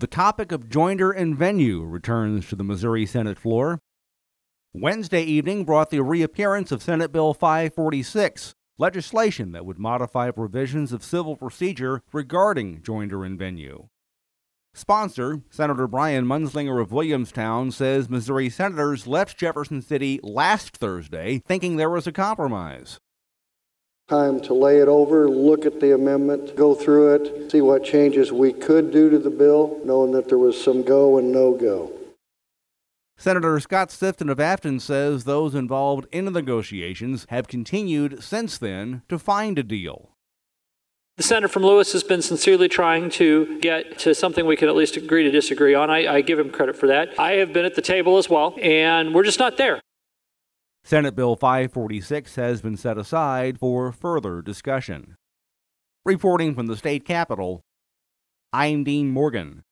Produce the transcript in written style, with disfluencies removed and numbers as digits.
The topic of joinder and venue returns to the Missouri Senate floor. Wednesday evening brought the reappearance of Senate Bill 546, legislation that would modify provisions of civil procedure regarding joinder and venue. Sponsor, Senator Brian Munzlinger of Williamstown, says Missouri senators left Jefferson City last Thursday thinking there was a compromise. Time to lay it over, look at the amendment, go through it, see what changes we could do to the bill, knowing that there was some go and no go. Senator Scott Sifton of Afton says those involved in the negotiations have continued since then to find a deal. The senator from Lewis has been sincerely trying to get to something we can at least agree to disagree on. I give him credit for that. I have been at the table as well, and we're just not there. Senate Bill 546 has been set aside for further discussion. Reporting from the state capitol, I'm Dean Morgan.